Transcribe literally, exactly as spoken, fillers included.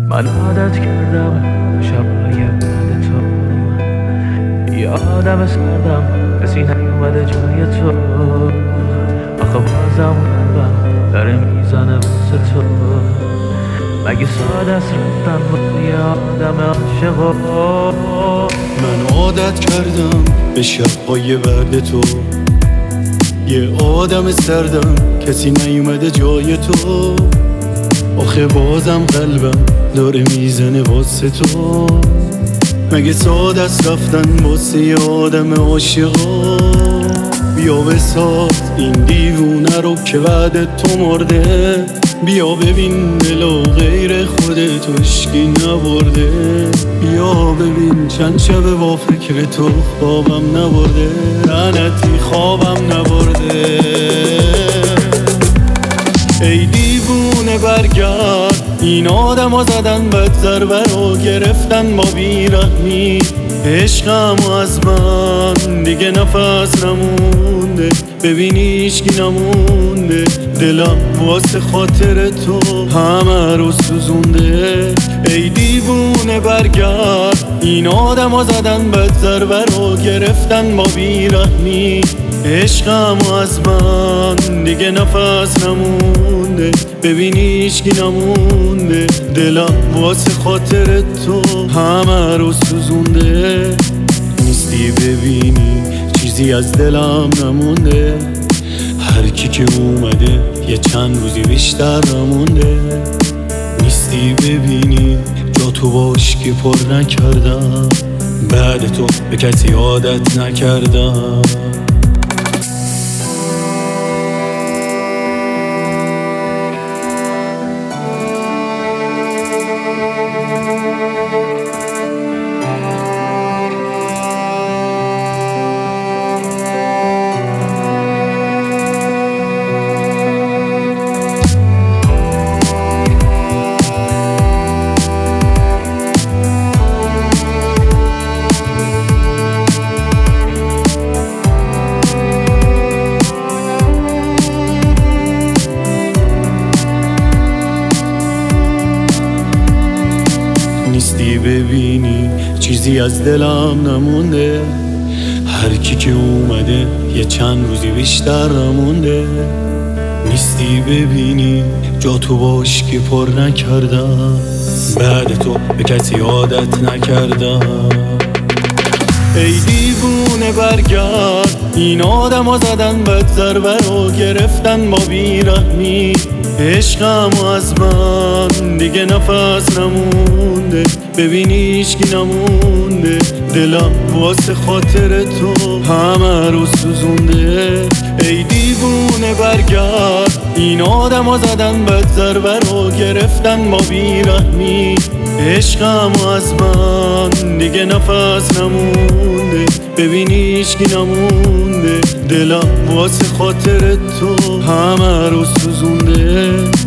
من عادت کردم شبهای بعد تو، یادم سردم کسی نیومده جای تو. آخه بازم قلبم داره میزنه واسه تو. مگه ساده است رفتن با یه آدم عاشق؟ من عادت کردم به شبهای بعد تو، یه آدم سردم کسی نیومده جای تو. آخه بازم قلبم داره میزنه واسه تو. مگه ساده است رفتن واسه یه آدم عاشقا؟ بیا بساز این دیوونه رو که بعد تو مرده. بیا ببین دلو غیر خودت هیچکی نبرده. بیا ببین چند شب با فکر تو خوابم نبرده. لعنتی خوابم نبرده. ای دیوونه برگرد، این آدم ها زدن بد ضربه رو گرفتن با بیرحمی. عشقم از من دیگه نفس نمونده. ببینی هیچکی نمونده. دلم واسه خاطر تو همه رو سوزونده. ای دیوونه برگرد، این آدم ها زدن بد ضربه رو گرفتن با بیرحمی. عشقم از من دیگه نفس نمونده. ببینی هیچکی نمونده. دلم واسه خاطر تو همه رو سوزونده. نیستی ببینی چیزی از دلم نمونده. هر کی که اومده یه چند روزی بیشتر نمونده. نیستی ببینی جا تو باش که پر نکردم. بعد تو به کسی عادت نکردم. نیستی ببینی چیزی از دلم نمونده. هر کی که اومده یه چند روزی بیشتر نمونده. نیستی ببینی جا تو باش که پر نکردم. بعد تو به کسی عادت نکردم. ای دیوونه برگرد، این آدم ها زدن بد ضربه رو گرفتن با بیرحمی. عشقم از من دیگه نفس نمونده. ببینی هیچکی نمونده. دلم واسه خاطر تو همه رو سوزونده. ای دیوونه برگرد، این آدم ها زدن بد ضربه رو گرفتن با بیرحمی. عشقم از من دیگه نفس نمونده. ببینی هیچکی نمونده. دلم واسه خاطر تو همه رو سوزونده.